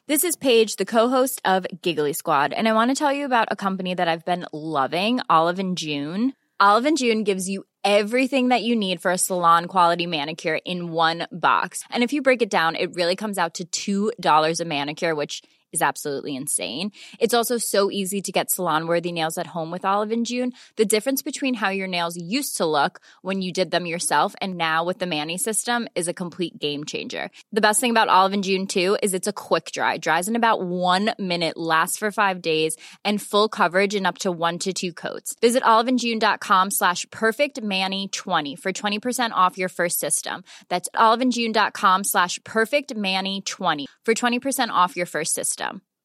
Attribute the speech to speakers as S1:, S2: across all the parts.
S1: This is Paige, the co-host of Giggly Squad, and I want to tell you about a company that I've been loving, Olive & June. Olive & June gives you everything that you need for a salon-quality manicure in one box. And if you break it down, it really comes out to $2 a manicure, which is absolutely insane. It's also so easy to get salon-worthy nails at home with Olive & June. The difference between how your nails used to look when you did them yourself and now with the Mani system is a complete game changer. The best thing about Olive & June, too, is it's a quick dry. Dries in about 1 minute, lasts for 5 days, and full coverage in up to 1 to 2 coats. Visit oliveandjune.com/perfectmani20 for 20% off your first system. That's oliveandjune.com/perfectmani20 for 20% off your first system.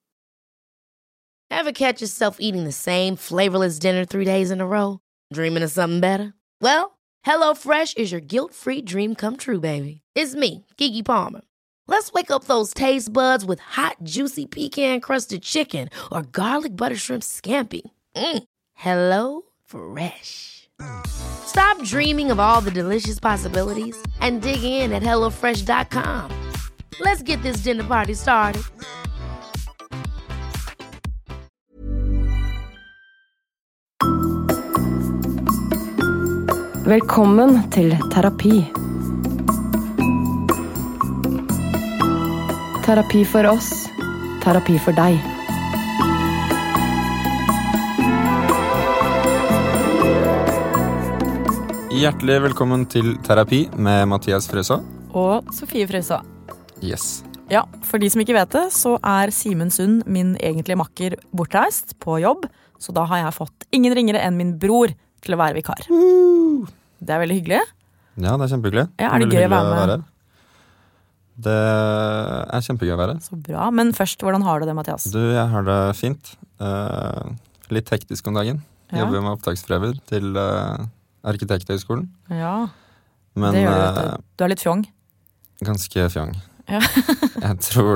S2: Ever catch yourself eating the same flavorless dinner 3 days in a row? Dreaming of something better? Well, HelloFresh is your guilt-free dream come true, baby. It's me, Keke Palmer. Let's wake up those taste buds with hot, juicy pecan-crusted chicken or garlic butter shrimp scampi. HelloFresh. Stop dreaming of all the delicious possibilities and dig in at HelloFresh.com. Let's get this dinner party started.
S3: Velkommen til terapi. Terapi for oss, terapi for deg.
S4: Hjertelig velkommen til terapi med Mathias Frøså.
S5: Og Sofie Frøså.
S4: Yes.
S5: Ja, for de som ikke vet det, så Simen Sund min egentlige makker bortreist på jobb, så da har jeg fått ingen ringere enn min bror til å være vikar. Det veldig hyggelig.
S4: Ja, det kjempehyggelig.
S5: Ja, det gøy å være med?
S4: Det kjempegøy å være.
S5: Så bra, men først, hvordan har du det, Mathias?
S4: Du, jeg har det fint. Litt hektisk om dagen.
S5: Ja.
S4: Jobber med opptaksprøver til Arkitekthøgskolen.
S5: Ja,
S4: Men,
S5: det gjør du. Du litt fjong.
S4: Ganske fjong.
S5: Ja.
S4: Jeg tror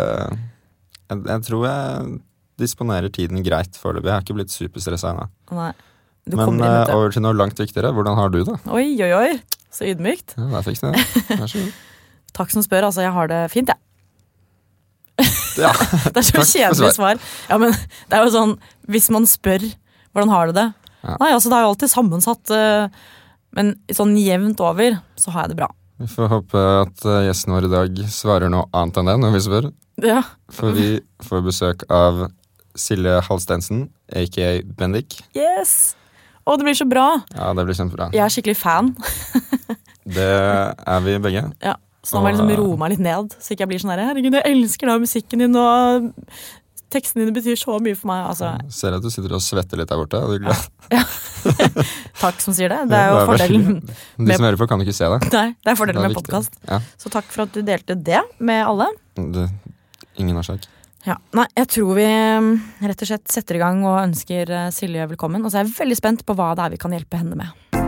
S4: jeg disponerer tiden greit foreløpig. Jeg har ikke blitt superstresset ennå.
S5: Nei.
S4: Men over til noe langt viktigere. Hvordan har du det?
S5: Oi, så ydmykt.
S4: Ja, der fikk du det. Vær så god.
S5: Takk som spør, altså jeg har det fint, ja.
S4: Ja.
S5: Det så kjedelig svar. Ja, men det jo sånn, hvis man spør, hvordan har du det?
S4: Ja.
S5: Nei, altså det jo alltid sammensatt, men sånn jevnt over, så har jeg det bra.
S4: Vi får håpe at gjesten vår i dag svarer noe annet enn det når vi spør.
S5: Ja.
S4: For vi får besøk av Silje Halstensen, a.k.a. Bendik.
S5: Yes! Å, det blir så bra.
S4: Ja, det blir kjempebra.
S5: Jeg skikkelig fan.
S4: Det vi begge.
S5: Ja, så nå må jeg liksom roe meg litt ned, så ikke jeg blir sånn her, herregud, jeg elsker da musikken din, og teksten din betyr så mye for meg. Altså.
S4: Ser at du sitter og svetter litt der borte.
S5: Ja. Takk som sier det. Det jo fordelen.
S4: De som hører på kan ikke se det.
S5: Nei, det fordelen med podcast.
S4: Ja.
S5: Så takk for at du delte det med alle.
S4: Ingen årsak.
S5: Ja, nei, jeg tror vi rett og slett setter i gang og ønsker Silje velkommen. Og så jeg veldig spent på hva det vi kan hjelpe henne med.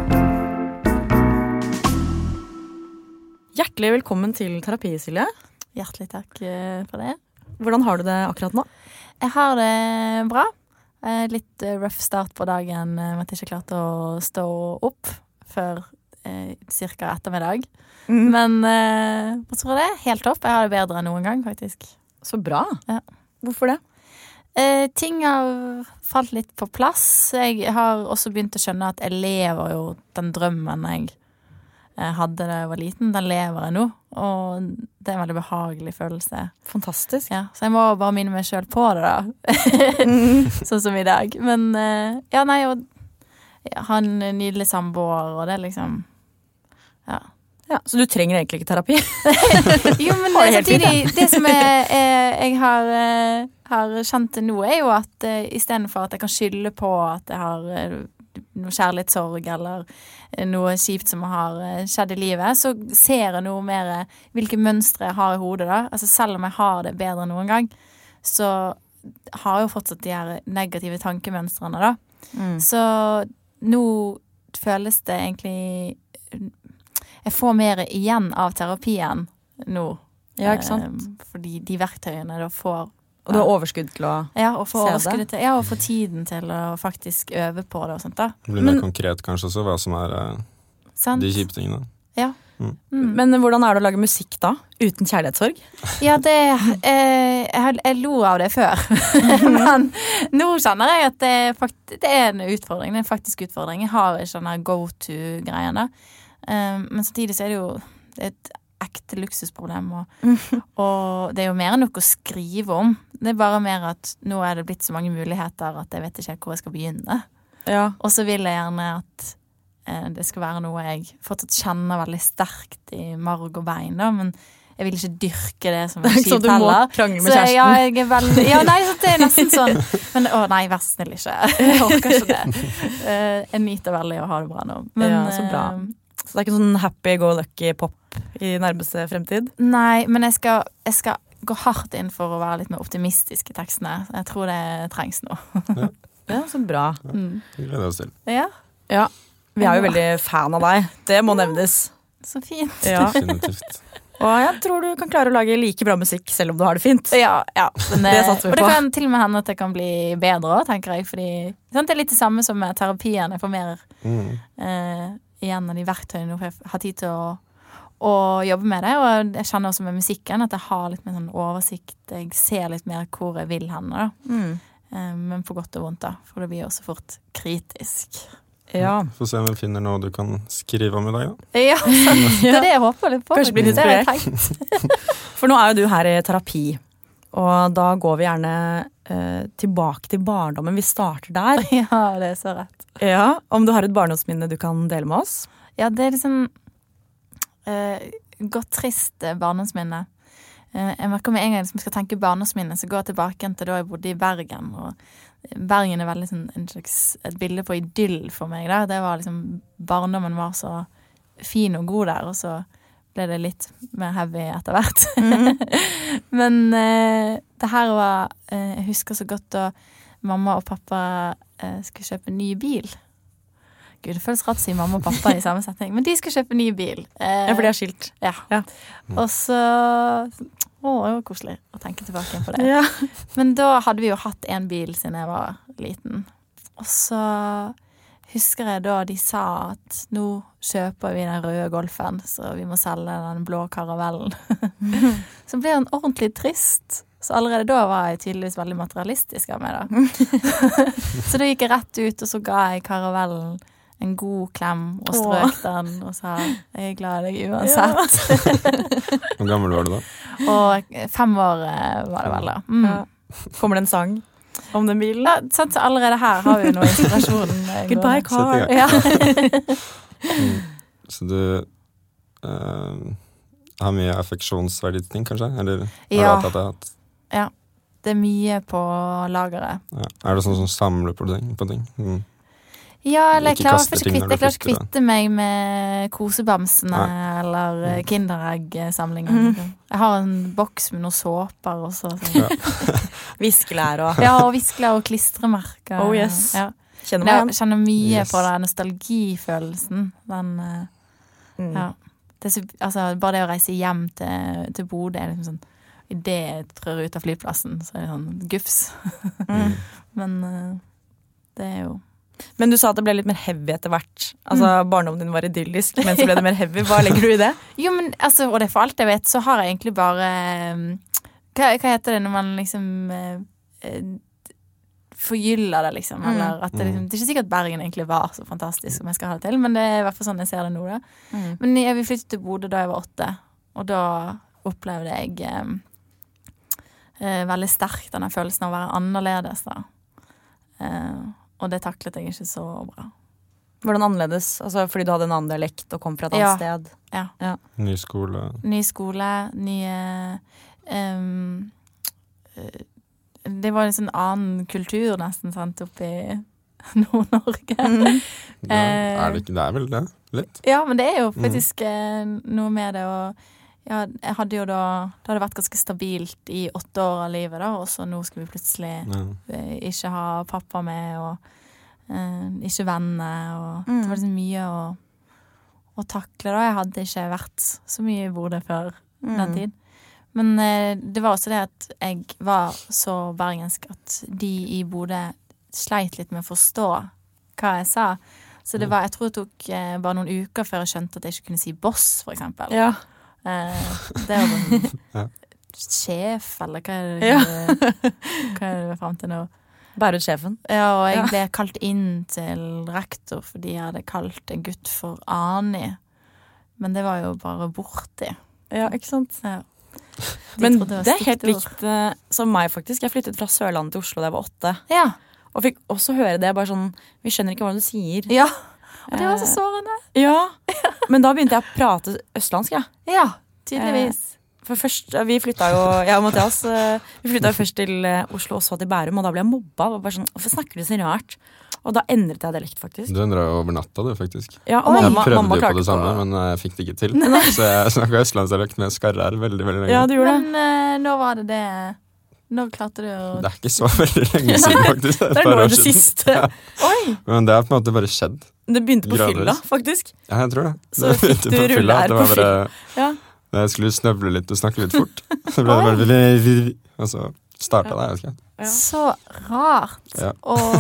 S5: Hjertelig velkommen til terapi, Silje.
S6: Hjertelig takk for det.
S5: Hvordan har du det akkurat nå?
S6: Jeg har det bra. Litt rough start på dagen med at jeg ikke klarte å stå opp før cirka ettermiddag. Men jeg tror det helt topp. Jeg har det bedre enn noen gang, faktisk.
S5: Så bra.
S6: Ja.
S5: Hvorfor det?
S6: Ting har falt litt på plass. Jeg har også begynt å skjønne at jeg lever jo den drømmen jeg hadde da jeg var liten. Den lever jeg nå, og det en veldig behagelig følelse.
S5: Fantastisk.
S6: Ja, så jeg må bare minne meg selv på det da. Sånn som i dag. Men ja, nei, og jeg har en nydelig samboer, og det liksom, ja.
S5: Ja, så du trenger egentlig ikke terapi?
S6: Jo, men samtidig, det som jeg har kjent nå jo at i stedet for at jeg kan skylde på at jeg har noe kjærlighetssorg eller noe kjipt som har skjedd i livet, så ser jeg noe mer hvilke mønstre jeg har i hodet da. Altså selv om jeg har det bedre enn noen gang, så har jeg jo fortsatt de her negative tankemønstrene da. Så nå føles det egentlig jeg får mer igjen av terapien nå.
S5: Ja, ikke sant?
S6: Fordi de verktøyene da får...
S5: Og du har overskudd til å
S6: og få overskuddet til, og få tiden til å faktisk øve på det og sånt da.
S4: Det blir mer konkret kanskje også, hva som de kjipe tingene.
S6: Ja.
S5: Men hvordan det å lage musikk da, uten kjærlighetssorg?
S6: Ja, jeg lo av det før. Men nå kjenner jeg at det en utfordring. Det en faktisk utfordring. Jeg har ikke den her go-to-greien da. Men samtidig så det jo et ekte luksusproblem, og det jo mer enn noe å skrive om. Det bare mer at nå det blitt så mange muligheter at jeg vet ikke hvor jeg skal begynne.
S5: Ja.
S6: Og så vil jeg gjerne at det skal være noe jeg fortsatt kjenner veldig sterkt i marg og bein, da, men jeg vil ikke dyrke det som en
S5: Så du må krangle med kjæresten?
S6: Ja, jeg veldig, nei, så det nesten sånn. Men nei, vær så snill ikke. Jeg orker ikke det. Jeg nyter veldig å ha det bra nå. Men,
S5: ja, så bra. Så det ikke sånn happy-go-lucky-pop i nærmeste fremtid?
S6: Nei, men jeg skal gå hardt inn for å være litt mer optimistisk i tekstene. Jeg tror det trengs nå.
S5: Ja, så bra.
S4: Det gleder oss til.
S6: Ja.
S5: Ja. Vi jo veldig fan av deg. Det må nevnes.
S6: Så fint.
S5: Ja.
S4: Definitivt.
S5: Og jeg tror du kan klare å lage like bra musikk selv om du har det fint.
S6: Ja. Men,
S5: det satser vi på.
S6: Og det kan til og med hende at det kan bli bedre, tenker jeg. Fordi sant, det litt det samme som med terapien. Jeg får mer igjen av de verktøyene for jeg har tid til å jobbe med det. Og jeg kjenner også med musikken at jeg har litt mer sånn oversikt. Jeg ser litt mer hvor jeg vil henne. Men for godt og vondt da. For det blir også fort kritisk.
S5: Ja.
S4: Få se om vi finner noe du kan skrive om i dag, da.
S6: Ja, det det jeg håper litt på.
S5: Kanskje blir litt inspirert. For nå jo du her i terapi, og da går vi gjerne tilbake til barndommen. Vi starter der.
S6: Ja, det så rett.
S5: Ja, om du har et barndomsminne du kan dele med oss?
S6: Ja, det liksom godt trist barndomsminne. Jeg merker med en gang som skal tenke barndomsminne, så går jeg tilbake til da jeg bodde i Bergen, og Bergen veldig sånn et bilde på idyll for meg da. Det var liksom, barndommen var så fin og god der, og så ble det litt mer heavy etter hvert. Men det her var, jeg husker så godt da mamma og pappa skulle kjøpe en ny bil. Gud, det føles rart å si mamma og pappa i samme setning, men de skulle kjøpe en ny bil.
S5: Ja, for de har skilt.
S6: Ja. Og så det var koselig å tenke tilbake på det.
S5: Ja.
S6: Men da hadde vi jo hatt en bil siden jeg var liten. Og så husker jeg da de sa at nå kjøper vi den røde Golfen, så vi må selge den blå Caravellen. Så ble den ordentlig trist. Så allerede da var jeg tydeligvis veldig materialistisk av meg da. Så da gikk jeg rett ut, og så ga jeg Caravellen en god klem og strøk den og sa, jeg glad i deg uansett.
S4: Hvor gammel var du da?
S6: Og 5 år var det vel da.
S5: Ja. Kommer det en sang om den bilen?
S6: Ja, sant, så allerede her har vi noe inspirasjon.
S5: Goodbye car.
S6: Ja.
S4: Så du har mye affeksjonsverdige ting, kanskje? Eller
S6: Ja.
S4: har du hatt det?
S6: Ja, det mye på lageret.
S4: Ja. Det sånn som samler på ting?
S6: Ja, eller jeg
S4: Ikke
S6: klarer
S4: kaster
S6: ikke
S4: ting når du
S6: å
S4: flytter,
S6: kvitte meg med kosebamsene eller Kinderegg-samlinger. Jeg har en boks med noen såper også.
S5: Viskelær og...
S6: Ja, og viskelær og klistremerker.
S5: Oh yes.
S6: Ja.
S5: Kjenner meg igjen.
S6: Jeg kjenner mye
S4: Yes.
S6: på den nostalgifølelsen. Den, ja. Det altså, bare det å reise hjem til Bodø liksom sånn, i det jeg trør ut av flyplassen, så det sånn gufs. Men det jo...
S5: Men du sa at det ble litt mer heavy etter hvert. Altså, barndommen din var idyllisk, men så ble det mer heavy. Hva legger du i det?
S6: Jo, men altså, og det for alt jeg vet, så har jeg egentlig bare hva heter det når man liksom forgyller det liksom, eller at det liksom, det ikke sikkert at Bergen egentlig var så fantastisk som jeg skal ha det til, men det i hvert fall sånn jeg ser det nå da. Men jeg flyttet til Bodø da jeg var 8, og da opplevde jeg veldig sterkt denne følelsen av å være annerledes da. Og det taklet jeg ikke så bra.
S5: Var den annerledes? Altså, fordi du hadde en annen dialekt og kom fra et annet sted?
S6: Ja.
S4: Ny skole?
S6: Ny skole, nye... det var en sånn annen kultur nesten, sant, oppe i Nord-Norge.
S4: Det vel det, litt?
S6: Ja, men det jo faktisk noe med det, og ja, jeg hadde jo da hadde vært ganske stabilt i 8 år av livet da, og så nå skal vi plutselig ikke ha pappa med, og ikke venner, og det var liksom mye å takle da. Jeg hadde ikke vært så mye i Bodø før den tid. Men det var også det at jeg var så bergensk at de i Bodø sleit litt med å forstå hva jeg sa. Så det var, jeg tror det tok bare noen uker før jeg skjønte at jeg ikke kunne si boss, for eksempel.
S5: Ja.
S6: Det var sånn sjef, eller hva er det frem til nå?
S5: Bærut-sjefen.
S6: Ja, og jeg ble kalt inn til rektor fordi jeg hadde kalt en gutt for Ani. Men det var jo bare borti.
S5: Ja, ikke sant?
S6: Ja.
S5: Men det helt likt som meg, faktisk. Jeg flyttet fra Sørlandet til Oslo da jeg var 8.
S6: Ja.
S5: Og fikk også høre det, bare sånn, vi skjønner ikke hva du sier.
S6: Ja, og det var så sårende.
S5: Ja, men da begynte jeg å prate østlandsk,
S6: Ja, tydeligvis.
S5: For først, vi flyttet jo, jeg og Mathias, vi flyttet jo først til Oslo og så til Bærum, og da ble jeg mobba. Og bare sånn, hvorfor snakker du så rart? Og da endret jeg dialekt, faktisk.
S4: Du endret jo over natta, du, faktisk.
S5: Ja, og
S4: jeg
S5: mamma
S4: prøvde jo på det
S5: klarte
S4: samme, men jeg fikk det ikke til. Så jeg snakket østlandsdialekt med skarrer veldig, veldig lenge.
S5: Ja, du gjorde det.
S6: Men når var det? Når klarte du å...
S4: Det er ikke så veldig lenge siden, faktisk.
S5: Det er nå det siste.
S6: Oi!
S4: Men det har på en måte bare skjedd.
S5: Det begynte på
S4: Gradvis.
S5: fylla, faktisk.
S4: Ja, jeg tror det.
S5: Så
S4: det
S5: fikk du rulle her på fylla. Ja.
S4: Jeg skulle snøvle litt og snakke litt fort. Så ble det bare... Og så startet det, jeg vet ikke.
S6: Ja. Så rart.
S4: Ja.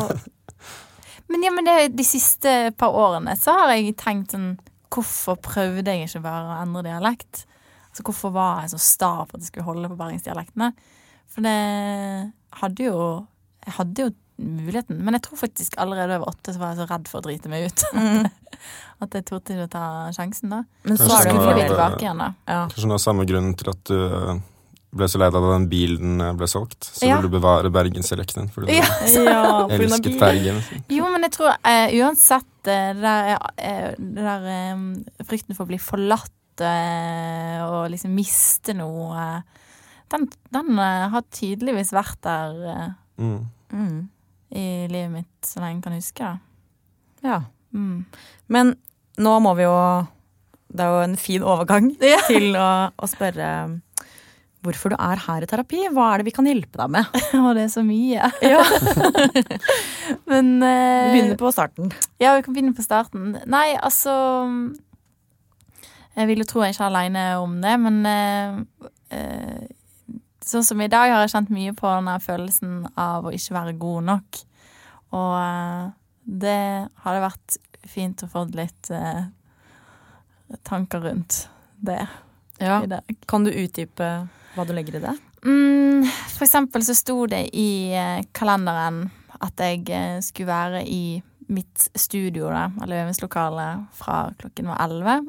S6: Men de siste par årene så har jeg tenkt sånn, hvorfor prøvde jeg ikke bare å endre dialekt? Altså hvorfor var jeg så sta på at jeg skulle holde på bergensdialektene? For jeg hadde jo muligheten, men jeg tror faktisk allerede over 8 så var jeg så redd for å drite meg ut. At jeg torde til å ta sjansen da. Men så
S4: Kanskje
S6: skulle vi tilbake igjen da.
S5: Ja.
S4: Kanskje noe av samme grunn til at du ble så leid av den bilen ble solgt. Så ville du bevare bergensdialekten. Fordi du elsket Bergen.
S6: Jo, men jeg tror uansett det der frykten for å bli forlatt og liksom miste noe, den har tydeligvis vært der i livet mitt så lenge jeg kan huske da. Ja.
S5: Men nå må vi jo, det er jo en fin overgang til å spørre hvorfor du er her i terapi. Hva er det vi kan hjelpe deg med?
S6: Det er så mye. Ja. Men
S5: vi begynner på starten.
S6: Ja, vi kan begynne på starten. Nei, altså jeg vil jo tro jeg ikke er alene om det, men sånn som i dag har jeg kjent mye på denne følelsen av å ikke være god nok. Og det hadde vært fint å få litt tanker rundt det i dag.
S5: Kan du utdype hva du legger i det?
S6: For eksempel så sto det i kalenderen at jeg skulle være i mitt studio da, eller øvingslokale fra klokken var 11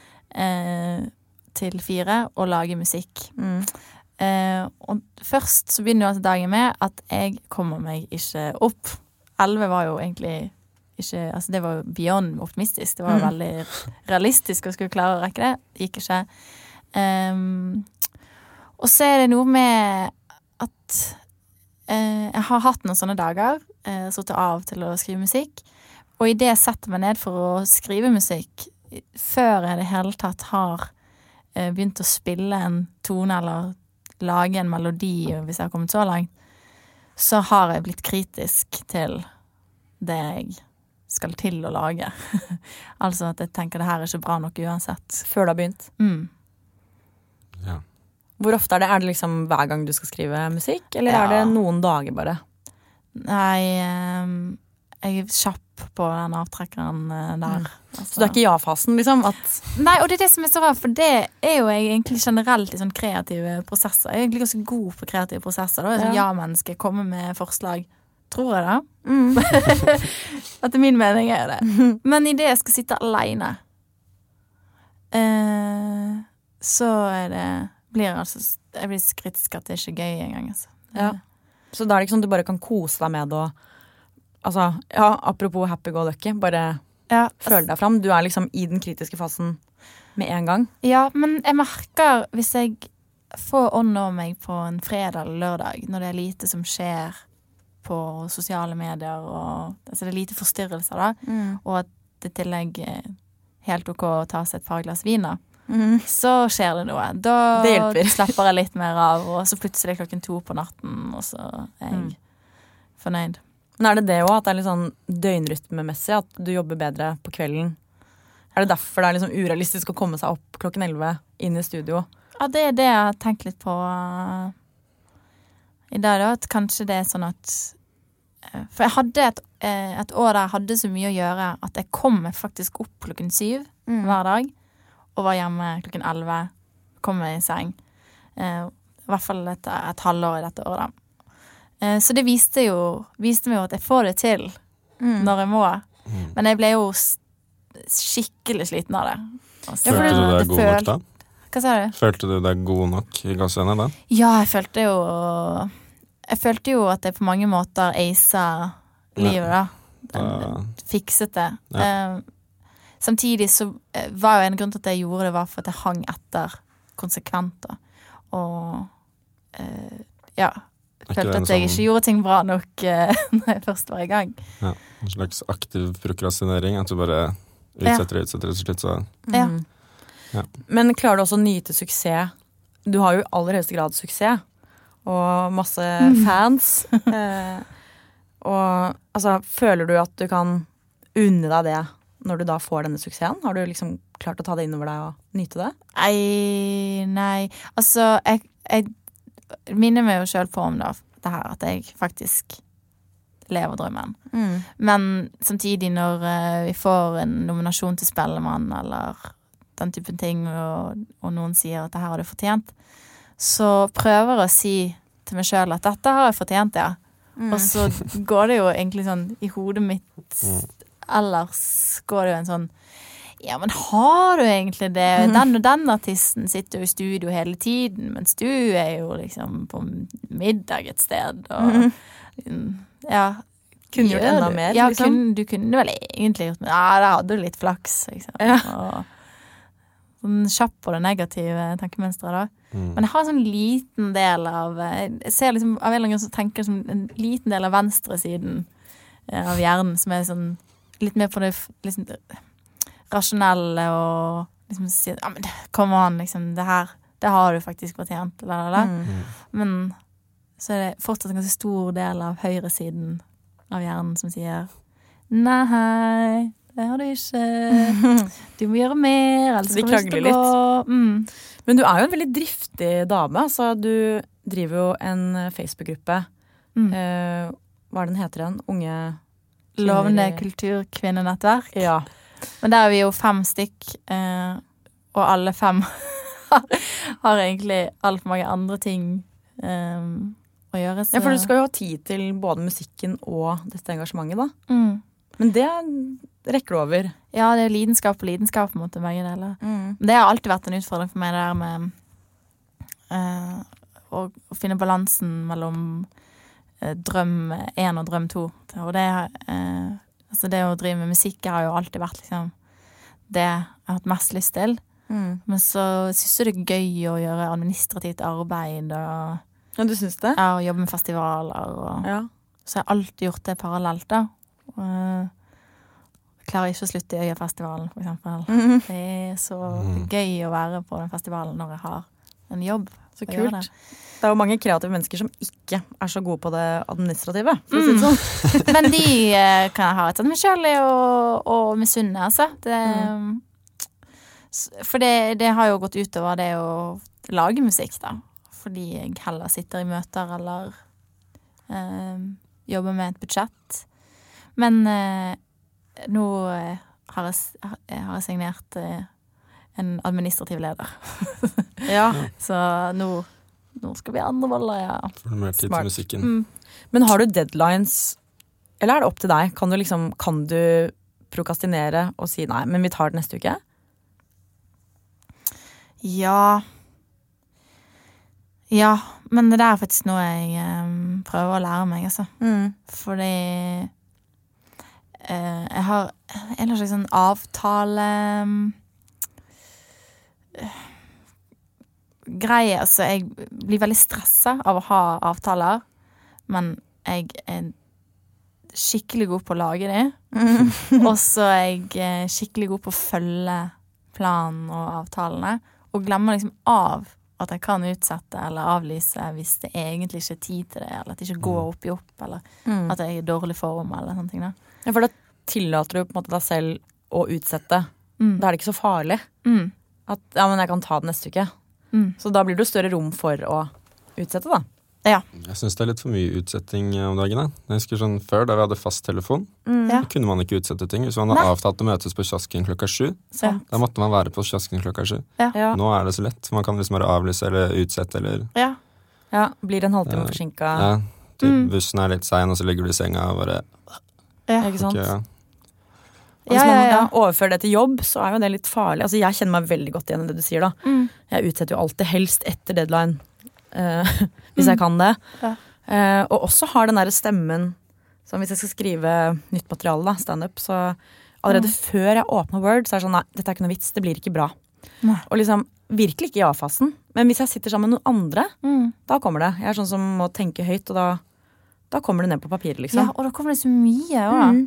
S6: til 4 og lage musikk. Og først så begynner jo altså dagen med at jeg kommer meg ikke opp. 11 var jo egentlig ikke, altså det var jo beyond optimistisk. Det var jo veldig realistisk å skulle klare å rekke det. Det gikk ikke. Og så er det noe med at jeg har hatt noen sånne dager, sittet av til å skrive musikk, og i det jeg setter meg ned for å skrive musikk, før jeg det hele tatt har begynt å spille en tone eller lage en melodi, hvis jeg har kommet så langt, så har jeg blitt kritisk til det jeg skal til å lage. Altså at jeg tenker det her er ikke bra nok uansett.
S5: Før du har begynt?
S4: Ja.
S5: Hvor ofte er det? Er det liksom hver gang du skal skrive musikk, eller er det noen dager bare?
S6: Nei, jeg er kjapp på den avtrekkeren der. Altså.
S5: Så du er ikke ja-fasen, liksom?
S6: Nei, og det er det som er så rart, for det er jo jeg egentlig generelt i sånn kreative prosesser. Jeg er egentlig ganske god på kreative prosesser. Da. Sånn ja-menneske, komme med forslag. Tror jeg da. At min mening er det. Men i det jeg skal sitte alene, så er det jeg blir kritisk at det er ikke gøy en gang. Altså.
S5: Ja. Så da er det ikke sånn at du bare kan kose deg med det og altså, apropos happy go lucky, bare føle deg fram. Du er liksom i den kritiske fasen med en gang. Ja, men jeg merker hvis jeg får ånd over meg på en fredag eller lørdag, når det er lite som skjer på sosiale medier, og, altså det er lite forstyrrelser da, og at det tillegg er helt ok å ta seg et par glass vin da. Så skjer det noe. Da slapper jeg litt mer av, og så plutselig 2 på natten, og så er jeg fornøyd. Men er det det også, at det er litt sånn døgnrytmemessig, at du jobber bedre på kvelden? Er det derfor det er liksom urealistisk å komme seg opp klokken 11 inn i studio? Ja, det er det jeg har tenkt litt på i dag da, at kanskje det er sånn at
S6: For jeg hadde et år der jeg hadde så mye å gjøre at jeg kom meg faktisk opp 7:00 hver dag, og var hjemme 11:00, kom meg i seng. I hvert fall et halvår i dette året. Så det viste meg jo at jeg får det til når jeg må. Men jeg ble jo skikkelig sliten av det.
S4: Følte du deg god nok da?
S6: Hva sa du?
S4: Følte du deg god nok i gassene da?
S6: Ja, jeg følte jo at jeg på mange måter eisa livet da. Fikset det. Samtidig så var jo en grunn til at jeg gjorde det var for at jeg hang etter konsekvent da. Og følte at jeg ikke gjorde ting bra nok når jeg først var i gang.
S4: Ja, en slags aktiv prokrastinering, at du bare utsetter, til slutt så...
S6: Ja.
S5: Men klarer du også å nyte suksess? Du har jo i aller høyeste grad suksess, og masse fans. Og altså, føler du at du kan unne deg det når du da får denne suksessen? Har du liksom klart å ta det innover deg og nyte det?
S6: Nei. Altså, jeg minner meg jo selv på om det her, at jeg faktisk lever drømmen. Men samtidig når vi får en nominasjon til Spellemann, eller den typen ting, og noen sier at det her har du fortjent, så prøver jeg å si til meg selv at dette har jeg fortjent, ja. Og så går det jo egentlig sånn i hodet mitt, ellers går det jo en sånn, ja, men har du egentlig det? Den og den artisten sitter jo i studio hele tiden, mens du er jo liksom på middag et sted, og
S5: kunne gjort enda mer,
S6: ja,
S5: liksom?
S6: Du kunne vel egentlig gjort mer. Ja, der hadde du litt flaks, liksom. Og sånn kjapp på det negative tankemønstret da. Men jeg har en sånn liten del av, jeg ser liksom, av en eller annen grunn så tenker jeg som en liten del av venstre siden av hjernen, som er sånn, litt mer på det liksom rasjonelle, og liksom sier, ja, men kom an, liksom, det her, det har du faktisk fortjent, men så er det fortsatt en ganske stor del av høyre siden av hjernen som sier, nei, det har du ikke. Du må gjøre mer, ellers
S5: de krangler litt. Men du er jo en veldig driftig dame. Altså, du driver jo en Facebook-gruppe. Hva er den heter den? Unge kvinner...
S6: Lovende kulturkvinnenettverk.
S5: Ja.
S6: Men der er vi jo 5 stykk, og alle 5 har egentlig alt for mange andre ting å gjøre. Så...
S5: Ja, for du skal jo ha tid til både musikken og dette engasjementet, da. Men det rekker du over.
S6: Ja, det er lidenskap og lidenskap mot begge deler. Det har alltid vært en utfordring for meg, det der med å finne balansen mellom drøm 1 og drøm 2. Og det, altså det å drive med musikk har jo alltid vært liksom det jeg har hatt mest lyst til. Men så synes jeg det er gøy å gjøre administrativt arbeid og,
S5: ja, du synes det?
S6: Ja, og jobbe med festivaler og, så jeg har alltid gjort det parallelt da. Jeg klarer ikke å slutte i Øyafestivalen for eksempel. Det er så gøy å være på den festivalen når jeg har en jobb.
S5: Så kult. Det er jo mange kreative mennesker som ikke er så gode på det administrative, for å si det sånn.
S6: Men de kan jeg ha et sånt med selv og misunne, altså. For det har jo gått utover det å lage musikk da. Fordi jeg heller sitter i møter eller jobber med et budsjett. Men nå har jeg signert en administrativ leder.
S5: Ja.
S6: Så nå skal vi andre boller, ja.
S4: For mer tid til musikken.
S5: Men har du deadlines, eller er det opp til deg? Kan du prokrastinere og si nei, men vi tar det neste uke? Ja, men det er faktisk noe jeg prøver å lære meg, altså. Fordi jeg har en slags sånn avtale greie, altså jeg blir veldig stresset av å ha avtaler, men jeg er skikkelig god på å lage de, og så er jeg skikkelig god på å følge planen og avtalene, og glemmer liksom av at jeg kan utsette eller avlyse hvis det egentlig ikke er tid til det, eller at det ikke går opp i opp, eller at jeg er i dårlig form, eller sånne ting da. Ja, for da tillater du på en måte deg selv å utsette. Da er det ikke så farlig. At, ja, men jeg kan ta det neste uke. Så da blir det jo større rom for å utsette da.
S4: Jeg synes det litt for mye utsetting om dagen. Jeg husker sånn før, da vi hadde fast telefon, så kunne man ikke utsette ting. Hvis man hadde avtalt å møtes på kiosken 7, da måtte man være på kiosken 7. Nå det så lett. Man kan liksom bare avlyse eller utsette, eller...
S5: Ja, blir en halvtime forsinket.
S4: Ja, bussen litt sen, og så ligger du i senga og bare...
S5: Ikke sant? Og hvis man overfører det til jobb, så jo det litt farlig. Altså, jeg kjenner meg veldig godt igjen i det du sier da. Jeg utsetter jo alltid helst etter deadline. Hvis jeg kan det. Og også har den der stemmen som hvis jeg skal skrive nytt materiale da, stand-up, så allerede før jeg åpner Word så det sånn, nei, dette ikke noe vits, det blir ikke bra. Og liksom, virkelig ikke i A-fasen, men hvis jeg sitter sammen med noen andre, da kommer det. Jeg sånn som må tenke høyt, og da kommer det ned på papiret, liksom.
S6: Ja, og da kommer det så mye også.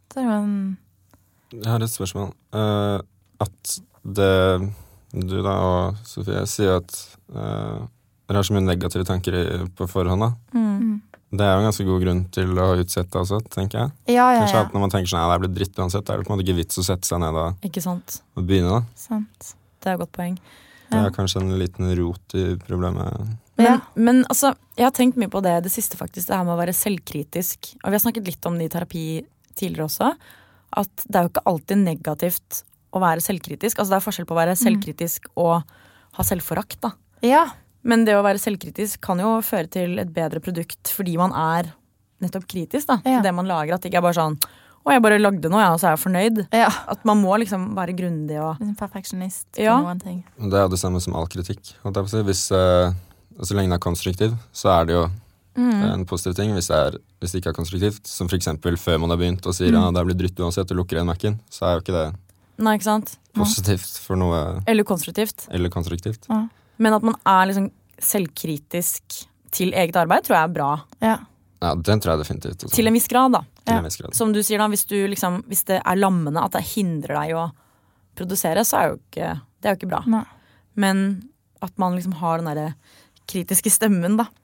S4: Jeg har et spørsmål. At det du da og Sofie sier at dere har så mye negative tanker på forhånd da. Det jo en ganske god grunn til å utsette også, tenker jeg. Kanskje at når man tenker sånn, det blir dritt uansett, det på en måte ikke vits å sette seg ned
S5: Ikke sant.
S4: Og begynne da.
S6: Sant.
S5: Det et godt poeng.
S4: Det kanskje en liten rot i problemet.
S5: Men altså, jeg har tenkt mye på det siste faktisk, det her med å være selvkritisk. Og vi har snakket litt om det i terapi tidligere også, at det jo ikke alltid negativt å være selvkritisk. Altså det forskjell på å være selvkritisk og ha selvforakt da.
S6: Ja.
S5: Men det å være selvkritisk kan jo føre til et bedre produkt fordi man nettopp kritisk da, til det man lager. At det ikke bare sånn, jeg bare lagde noe, og så jeg fornøyd. At man må liksom være grundig og...
S6: Perfektionist på noen ting.
S4: Det det samme som all kritikk. Hvis, så lenge det konstruktiv, så det jo en positiv ting. Hvis det ikke konstruktivt, som for eksempel før man har begynt og sier det blir dritt uansett og lukker igjen Mac-en, så jo ikke det
S5: Nei, ikke sant?
S4: Positivt for noe...
S5: Eller konstruktivt. Men at man liksom selvkritisk til eget arbeid, tror jeg bra.
S4: Ja, den tror jeg definitivt.
S5: Til en viss grad, da.
S4: Til en viss grad.
S5: Som du sier da, hvis det lammende, at det hindrer deg å produsere, så jo ikke, det jo ikke bra.
S6: Nei.
S5: Men at man liksom har den der kritiske stemmen, da.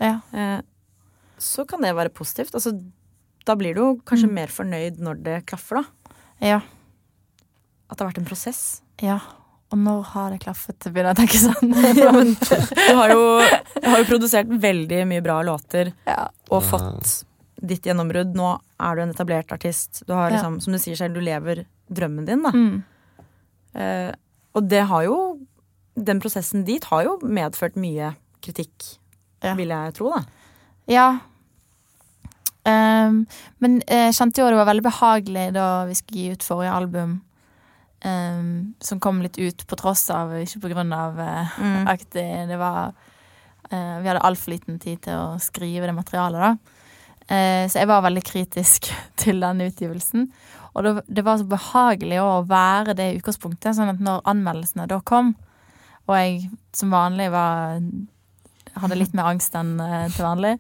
S5: Så kan det være positivt. Altså, da blir du kanskje mer fornøyd når det klaffer, da.
S6: Ja.
S5: At det har vært en prosess.
S6: Ja. Og når har det klaffet til å begynne å tenke sånn?
S5: Men du har jo produsert veldig mye bra låter og fått ditt gjennombrudd. Nå du en etablert artist. Du har liksom, som du sier selv, du lever drømmen din da. Og det har jo, den prosessen dit har jo medført mye kritikk, vil jeg tro da.
S6: Ja. Men jeg kjente jo det var veldig behagelig da vi skulle gi ut forrige album. Som kom litt ut på tross av, ikke på grunn av at det var vi hadde alt for liten tid til å skrive det materialet da. Så jeg var veldig kritisk til den utgivelsen, og det var så behaglig å være det utgangspunktet, sånn at når anmeldelsene da kom, og jeg som vanlig hadde litt mer angst enn til vanlig,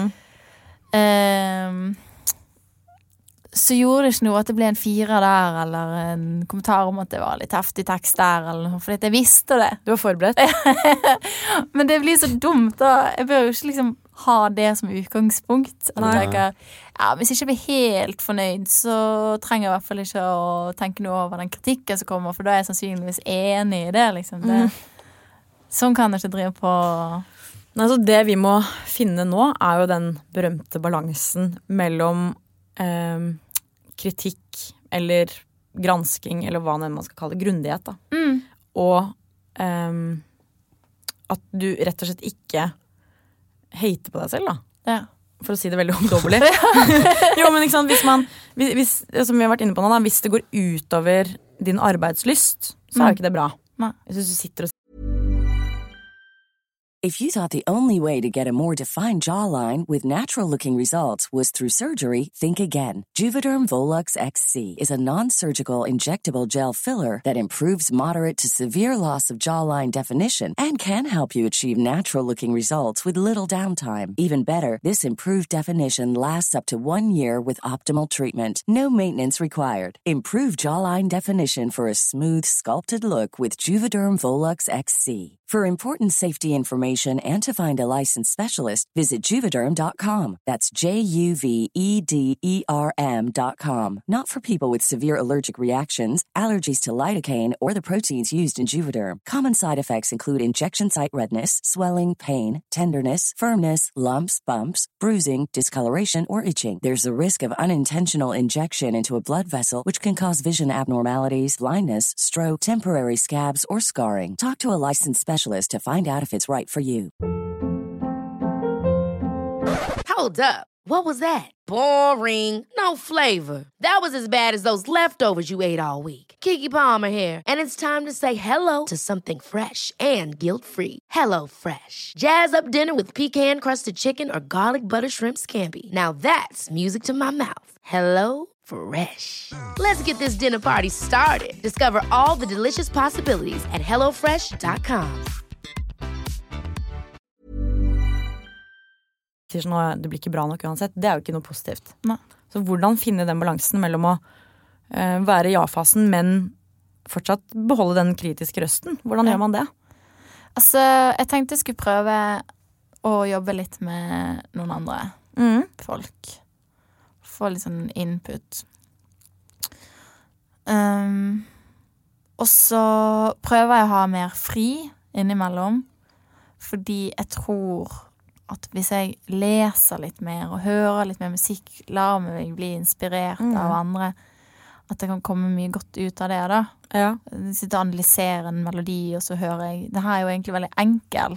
S6: så gjorde det ikke noe at det ble en 4 der, eller en kommentar om at det var litt heftig tekst der, eller noe, fordi jeg visste det.
S5: Du var forberedt.
S6: Men det blir så dumt da. Jeg bør jo ikke liksom ha det som utgangspunkt. At jeg tenker, hvis jeg ikke blir helt fornøyd, så trenger jeg i hvert fall ikke å tenke noe over den kritikken som kommer, for da jeg sannsynligvis enig i det, liksom. Sånn kan jeg ikke drive på.
S5: Altså, det vi må finne nå jo den berømte balansen mellom kritikk eller gransking, eller hva man skal kalle det, grundighet da. Og at du rett og slett ikke hater på deg selv da. For å si det veldig omdobbelig. Jo, men ikke sant, hvis, som vi har vært inne på nå da, hvis det går utover din arbeidslyst, så jo ikke det bra. Hvis du sitter og
S7: If you thought the only way to get a more defined jawline with natural-looking results was through surgery, think again. Juvederm Volux XC is a non-surgical injectable gel filler that improves moderate to severe loss of jawline definition and can help you achieve natural-looking results with little downtime. Even better, this improved definition lasts up to 1 year with optimal treatment. No maintenance required. Improve jawline definition for a smooth, sculpted look with Juvederm Volux XC. For important safety information information and to find a licensed specialist, visit Juvederm.com. That's JUVEDERM.com. Not for people with severe allergic reactions, allergies to lidocaine, or the proteins used in Juvederm. Common side effects include injection site redness, swelling, pain, tenderness, firmness, lumps, bumps, bruising, discoloration, or itching. There's a risk of unintentional injection into a blood vessel, which can cause vision abnormalities, blindness, stroke, temporary scabs, or scarring. Talk to a licensed specialist to find out if it's right for you.
S2: Hold up. What was that? Boring. No flavor. That was as bad as those leftovers you ate all week. Keke Palmer here, and it's time to say hello to something fresh and guilt-free. Hello Fresh. Jazz up dinner with pecan-crusted chicken or garlic butter shrimp scampi. Now that's music to my mouth. Hello Fresh. Let's get this dinner party started. Discover all the delicious possibilities at hellofresh.com.
S5: Sånn, det blir ikke bra nok uansett. Det jo ikke noe positivt.
S6: Nei.
S5: Så hvordan finne den balansen mellom å være ja-fasen, men fortsatt beholde den kritiske røsten? Hvordan gjør man det?
S6: Altså, jeg tenkte jeg skulle prøve å jobbe litt med noen andre folk. Få litt sånn input. Og så prøver jeg å ha mer fri innimellom, fordi jeg tror at hvis jeg leser litt mer og hører litt mer musikk, lar meg bli inspirert av andre, at det kan komme mye godt ut av det da.
S5: Ja.
S6: Jeg sitter og analyserer en melodi, og så hører jeg, det her jo egentlig veldig enkel.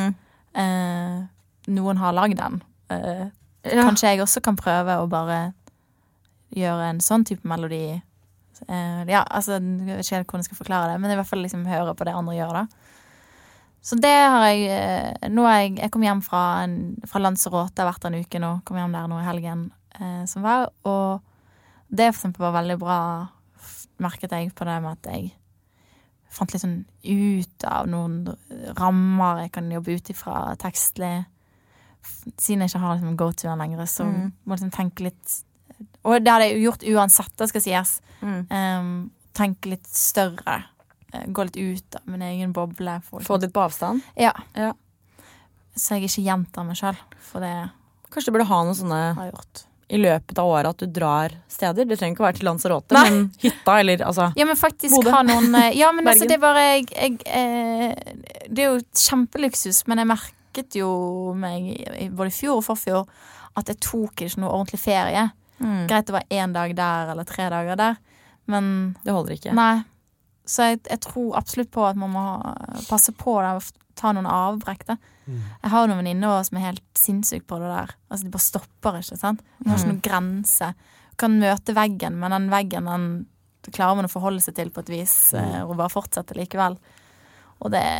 S6: Noen har lagd den. Kanskje jeg også kan prøve å bare gjøre en sånn type melodi. Ja, altså, jeg vet ikke helt hvordan jeg skal forklare det, men i hvert fall liksom høre på det andre gjør da. Så det har jeg, nå jeg kom hjem fra Lanzarote, jeg har vært en uke nå, kom hjem der nå i helgen som var, og det for eksempel var veldig bra, merket jeg på det med at jeg fant litt sånn ut av noen rammer jeg kan jobbe ut ifra tekstlig, siden jeg ikke har liksom go-to-en lenger, så må jeg liksom tenke litt, og det hadde jeg gjort uansett, det skal sies, tenke litt større, gå litt ut av min egen boble.
S5: Få litt på avstand?
S6: Ja. Så jeg ikke gjentar meg selv, for det
S5: kanskje du burde ha noen sånne
S6: har jeg gjort.
S5: I løpet av året at du drar steder. Det trenger ikke å være til Lanzarote, men hytta, eller altså
S6: ja, men faktisk Bodø. Ha noen ja, men altså, det bare det jo kjempeluksus, men jeg merket jo meg både i fjor og forfjor at jeg tok ikke noe ordentlig ferie. Greit det var 1 dag der eller 3 dager der, men
S5: det holder ikke.
S6: Nei. Så jeg tror absolutt på at man må passe på det og ta noen avbrekk da. Jeg har noen venninner som helt sinnssykt på det der. Altså de bare stopper ikke, sant? De har ikke noen grense. Du kan møte veggen, men den veggen den klarer man å forholde seg til på et vis og bare fortsette likevel. Og det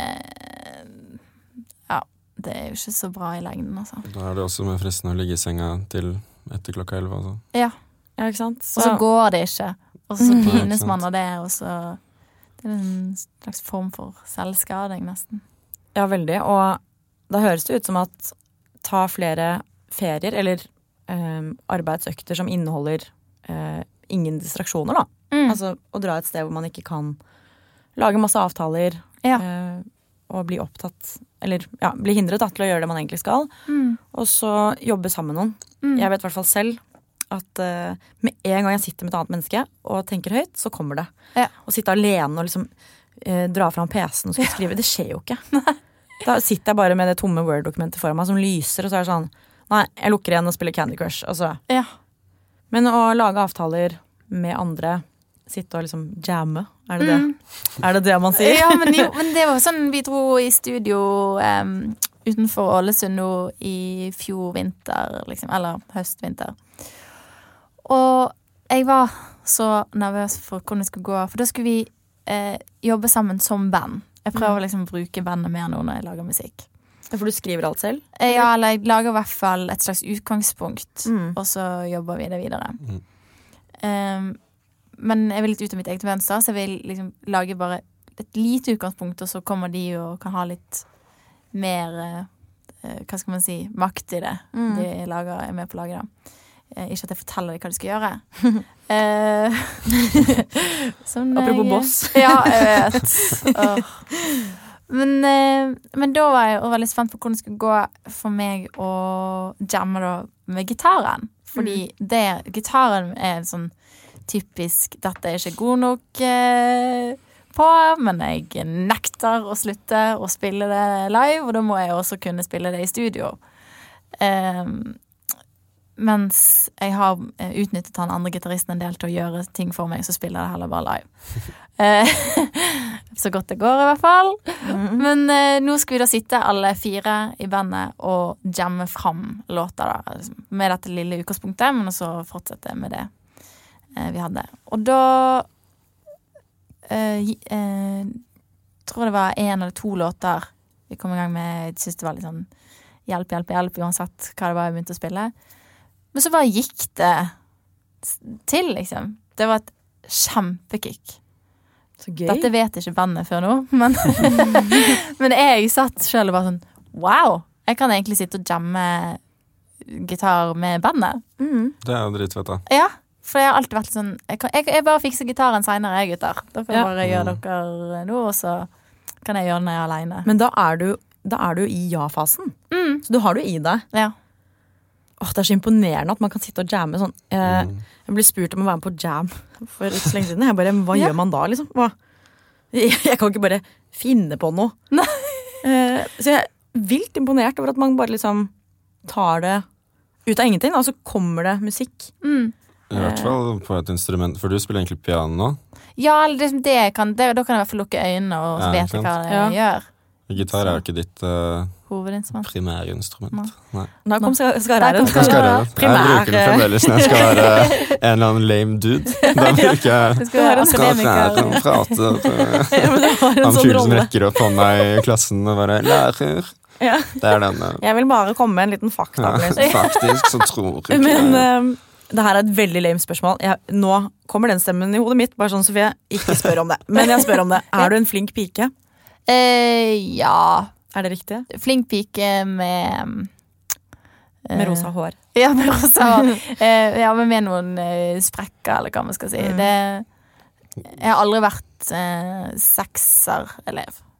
S6: ja, det jo ikke så bra i lengden altså.
S4: Da det også med fristende å ligge i senga til etter klokka 11 altså.
S6: Ja,
S5: ikke sant?
S6: Og så går det ikke. Og så pines man av det, og så det en slags form for selvskading nesten.
S5: Ja, veldig. Og da høres det ut som at ta flere ferier eller arbeidsøkter som inneholder ingen distraksjoner da. Altså å dra et sted hvor man ikke kan lage masse avtaler og bli opptatt, eller ja, bli hindret til å gjøre det man egentlig skal. Og så jobbe sammen med noen. Jeg vet i hvert fall selv at med en gang jeg sitter med et annet menneske og tenker høyt, så kommer det. Å sitte alene og liksom dra fram PC-en og så skrive, det skjer jo ikke. Da sitter jeg bare med det tomme Word-dokumentet foran meg som lyser, og så det sånn, nei, jeg lukker igjen og spiller Candy Crush. Altså. Men å lage avtaler med andre, sitte og liksom jamme, det det? Det det man sier?
S6: Ja, men det var sånn vi dro i studio utenfor Ålesund nå i fjor vinter, liksom, eller høstvinter. Og jeg var så nervøs for hvordan det skulle gå, for da skulle vi jobbe sammen som band. Jeg prøver liksom å bruke bandet mer nå når jeg lager musikk.
S5: For du skriver alt selv?
S6: Ja, eller jeg lager i hvert fall et slags utgangspunkt, og så jobber vi det videre. Men jeg vil litt ut av mitt eget venstre, så jeg vil liksom lage bare et lite utgangspunkt, og så kommer de og kan ha litt mer, hva skal man si, makt i det. De er med på å lage det. Ikke at jeg forteller deg hva du skal gjøre.
S5: Apropos boss.
S6: Ja, jeg vet. Men da var jeg veldig spent på hvordan det skulle gå for meg å jamme da med gitaren. Fordi gitaren er sånn typisk, dette er ikke god nok på, men jeg nekter å slutte å spille det live, og da må jeg også kunne spille det i studio. Mens jeg har utnyttet han andre gitaristen en del til å gjøre ting for meg, så spiller jeg det heller bare live. Så godt det går i hvert fall. Men nå skal vi da sitte alle 4 i bandet og jamme fram låter da, med dette lille utgangspunktet, men også fortsette med det vi hadde. Og da tror jeg det var 1 eller 2 låter vi kom i gang med. Jeg synes det var litt sånn hjelp, uansett hva det var jeg begynte å spille. Men så bare gikk det til, liksom. Det var et kjempekick.
S5: Så gøy.
S6: Dette vet ikke bandet før nå, men, men jeg satt selv og bare sånn, wow, jeg kan egentlig sitte og jamme gitar med bandet.
S4: Det er jo dritfett da.
S6: Ja, for jeg har alltid vært sånn, jeg bare fikser gitaren senere, gutter. Da kan jeg bare gjøre dere nå, og så kan jeg gjøre den når jeg er alene.
S5: Men da er du i ja-fasen. Så du har det i deg.
S6: Ja.
S5: Det er så imponerende at man kan sitte og jamme sånn. Jeg ble spurt om å være med på jam for ikke så lenge siden. Jeg bare, hva gjør man da, liksom? Jeg kan ikke bare finne på noe. Så jeg er vilt imponert over at man bare liksom tar det ut av ingenting, og så kommer det musikk.
S4: I hvert fall på et instrument, for du spiller egentlig piano nå.
S6: Ja, da kan jeg i hvert fall lukke øynene og vite hva det gjør.
S4: Gitar er jo ikke ditt
S6: hovedinstrument.
S4: Primærinstrument. Nei.
S5: Nå kom skarreren.
S4: Jeg bruker det fremdeles når jeg skal være en eller annen lame dude. Da bruker jeg skarreren, prater. Han fyren som rekker opp hånda i klassen og bare lærer. Det er den.
S5: Jeg vil bare komme med en liten fakta.
S4: Faktisk så tror jeg ikke.
S5: Men det her er et veldig lame spørsmål. Nå kommer den stemmen i hodet mitt, bare sånn Sofie, ikke spør om det. Men jeg spør om det. Er du en flink pike?
S6: Ja.
S5: Er det riktig?
S6: Flink pike med
S5: rosa hår.
S6: Ja, med rosa hår. Ja, men med noen sprekker, eller hva man skal si. Jeg har aldri vært 6-elev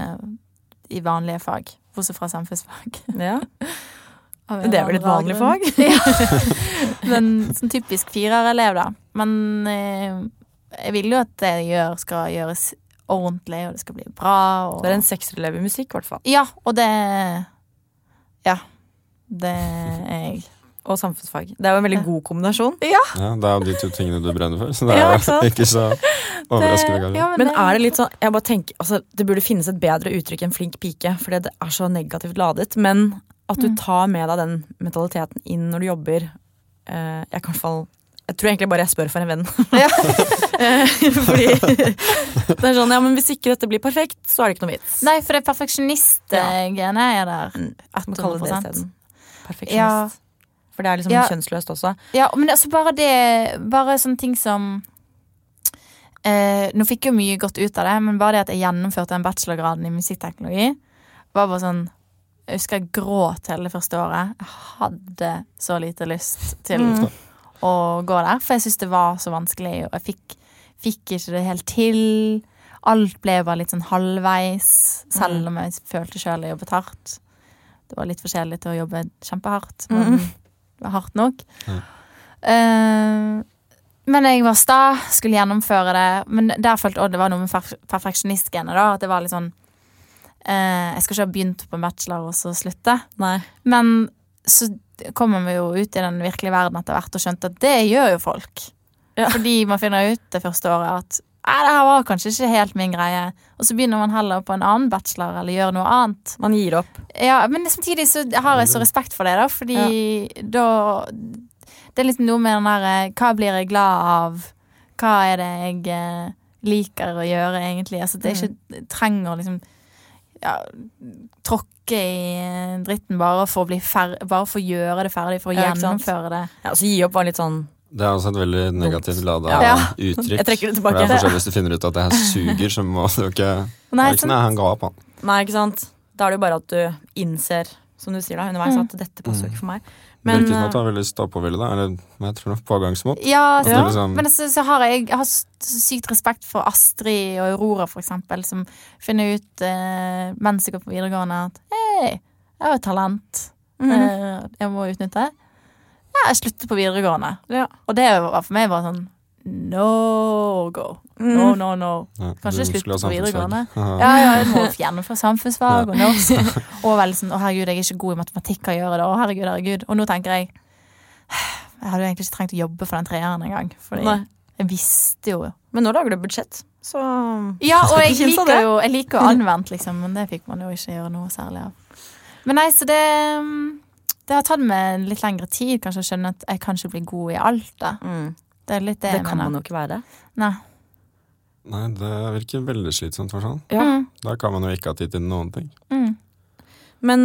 S6: i vanlige fag, bortsett fra samfunnsfag.
S5: Ja. Det er vel et vanlig fag?
S6: Men sånn typisk 4-elev da. Men jeg vil jo at det skal gjøres ordentlig, og det skal bli bra.
S5: Det er en 6-elev i musikk, i hvert fall.
S6: Ja, og det er jeg.
S5: Og samfunnsfag. Det er jo en veldig god kombinasjon.
S6: Ja,
S4: det er jo de 2 tingene du brenner for, så det er jo ikke så overraskende kanskje.
S5: Men er det litt sånn, jeg bare tenker, altså, det burde finnes et bedre uttrykk enn flink pike, for det er så negativt ladet, men at du tar med deg den mentaliteten inn når du jobber, jeg tror egentlig bare jeg spør for en venn. Fordi det er sånn, men hvis ikke dette blir perfekt, så er det ikke noe vits.
S6: Nei, for det perfeksjonist-genet er der 100%.
S5: Man kaller det stedet. Perfeksjonist. For det er liksom kjønnsløst også.
S6: Ja, men altså bare sånne ting som nå fikk jeg jo mye godt ut av det, men bare det at jeg gjennomførte den bachelorgraden i musikkteknologi var bare sånn, jeg husker jeg gråt hele det første året. Jeg hadde så lite lyst til å gå der, for jeg synes det var så vanskelig, og jeg fikk ikke det helt til. Alt ble bare litt sånn halvveis, selv om jeg følte selv å jobbe hardt. Det var litt forskjellig til å jobbe kjempehardt, men det var hardt nok. Men jeg var sta, skulle gjennomføre det, men der følte jeg det var noe med perfeksjonistgenet da, at det var litt sånn, jeg skal ikke ha begynt på en bachelor og så slutte.
S5: Nei.
S6: Men så kommer vi jo ut i den virkelige verden etter hvert og skjønte at det gjør jo folk. Fordi man finner ut det første året at det her var kanskje ikke helt min greie. Og så begynner man heller på en annen bachelor eller gjør noe annet.
S5: Man gir opp.
S6: Ja, men samtidig så har jeg så respekt for det da, fordi da det er liksom noe med den der, hva blir jeg glad av? Hva er det jeg liker å gjøre egentlig? Altså det er ikke, trenger liksom tråkke i dritten bare for å bli bare for å gjøre det ferdig, for å gjennomføre det.
S5: Ja, så gi opp var litt sånn.
S4: Det er også et veldig negativt ladet uttrykk.
S5: Jeg trekker det tilbake.
S4: For det er forskjellig hvis du finner ut at det her suger, så må du ikke... Nei, han ga opp han.
S5: Nei, ikke sant? Da er det jo bare at du innser som du sier da, underveis, at dette passer jo ikke for meg.
S4: Men, det virker som at du har veldig stå-på-vilje da, eller jeg tror nok pågangsmot.
S6: Ja,
S4: liksom...
S6: men så har jeg har sykt respekt for Astrid og Aurora for eksempel, som finner ut mens jeg går på videregående at hei, jeg har et talent jeg må utnytte. Ja, jeg slutter på videregående. Ja. Og det var for meg bare sånn no go. No.
S4: Ja,
S6: kanskje slutte på videregående. Ja, jeg må gjennomføre samfunnsfag og norsk. Og veldig sånn, herregud, jeg er ikke god i matematikk å gjøre det. Herregud. Og nå tenker jeg hadde jo egentlig ikke trengt å jobbe for den treeren en gang. Fordi jeg visste jo. Men nå lager du budsjett, så... Ja, og jeg liker jo anvendt, liksom. Men det fikk man jo ikke gjøre noe særlig av. Men nei, så det har tatt meg litt lengre tid, kanskje å skjønne at jeg kanskje blir god i alt da. Det er litt det
S5: kan man jo ikke være.
S6: Nei,
S4: det virker veldig slitsomt for sånn.
S5: Ja.
S4: Da kan man jo ikke ha tid til noen ting.
S5: Men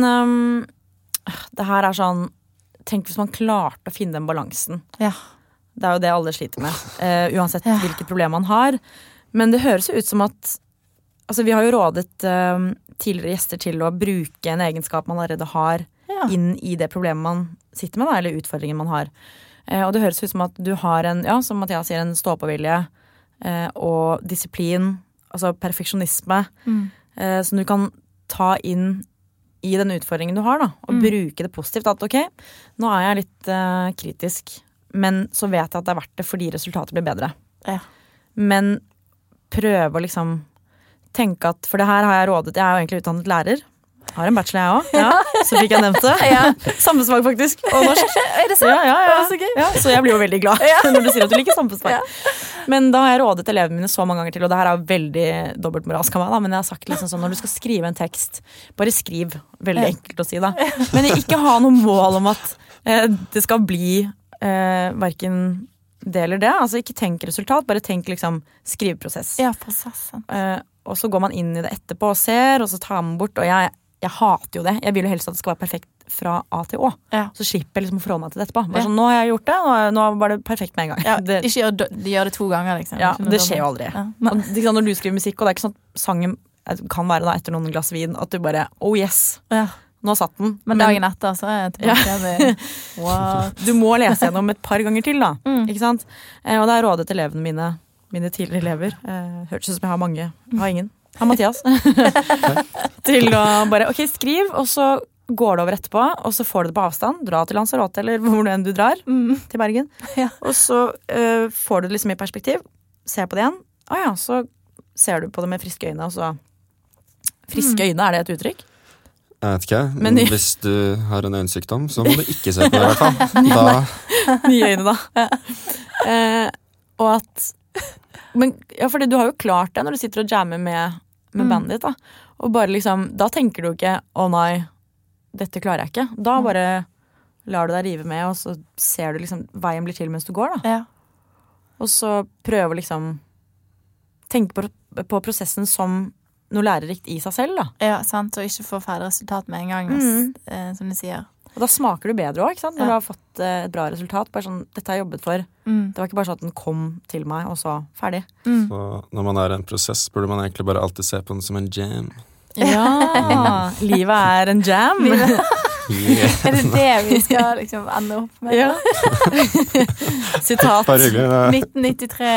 S5: det her er sånn, tenk hvis man klarte å finne den balansen.
S6: Ja.
S5: Det er jo det alle sliter med, uansett hvilket problem man har. Men det høres jo ut som at, altså vi har jo rådet tidligere gjester til å bruke en egenskap man allerede har inn i det problemet man sitter med, da, eller utfordringen man har. Og det høres ut som at du har en, som Mathias sier, en stå-på-vilje og disiplin, altså perfeksjonisme, som du kan ta inn i den utfordringen du har da, og bruke det positivt. At ok, nå er jeg litt kritisk, men så vet jeg at det er verdt det fordi resultatet blir bedre. Ja. Men prøve å liksom tenke at, for det her har jeg rådet, jeg er jo egentlig utdannet lærer, har en bachelor jeg også, så fikk jeg nevnt det. Samfunnsfag faktisk, og norsk.
S6: Er det sant?
S5: Ja, så jeg blir jo veldig glad når du sier at du liker samfunnsfag. Men da har jeg rådet elevene mine så mange ganger til, og det her er veldig dobbeltmoralsk av meg da, men jeg har sagt liksom sånn, når du skal skrive en tekst, bare skriv, veldig enkelt å si da. Men ikke ha noe mål om at det skal bli hverken det eller det, altså ikke tenk resultat, bare tenk liksom skriveprosess.
S6: Ja, prosessen.
S5: Og så går man inn i det etterpå og ser, og så tar man bort, og jeg hater jo det. Jeg vil jo helst at det skal være perfekt fra A til Å. Ja. Så slipper jeg liksom å forholde meg til det etterpå. Bare sånn, nå har jeg gjort det, og nå var det perfekt med en gang.
S6: Ja, ikke gjør det 2 ganger, liksom.
S5: Ja, det skjer jo aldri. Ja. Og, liksom, når du skriver musikk, og det er ikke sånn at sangen kan være da etter noen glass vin, at du bare, oh yes, nå satt den.
S6: Men dagen etter så er jeg tilbake. What?
S5: Du må lese gjennom et par ganger til da, ikke sant? Og det er rådet til elevene mine tidligere elever. Hørtes ut som jeg har mange, jeg har ingen. Har Mathias. Til å bare, ok, skriv, og så går det over etterpå, og så får du det på avstand, dra til Lanzarote, eller hvor enn du drar, til Bergen. Ja. Og så får du det liksom i perspektiv, se på det igjen, så ser du på det med friske øyne, og så friske øyne, er det et uttrykk?
S4: Jeg vet ikke, men hvis du har en øyensykdom, så må du ikke se på det i hvert fall. Da...
S5: Nye øyne da. Og at men, fordi du har jo klart det når du sitter og jammer med bandet ditt da. Og bare liksom, da tenker du ikke nei, dette klarer jeg ikke. Da bare lar du deg rive med, og så ser du liksom veien blir til mens du går da. Ja. Og så prøver liksom tenke på prosessen som noe lærerikt i seg selv da.
S6: Ja, sant, og ikke få ferdig resultat med en gang, som du sier.
S5: Og da smaker du bedre også, ikke sant? Når du har fått et bra resultat. Bare sånn, dette har jeg jobbet for. Det var ikke bare sånn at den kom til meg, og så ferdig.
S4: Så når man er i en prosess, burde man egentlig bare alltid se på den som en jam.
S5: Ja, livet er en jam.
S6: Er det det vi skal liksom ende opp med?
S5: Ja. Sitat.
S6: 1993.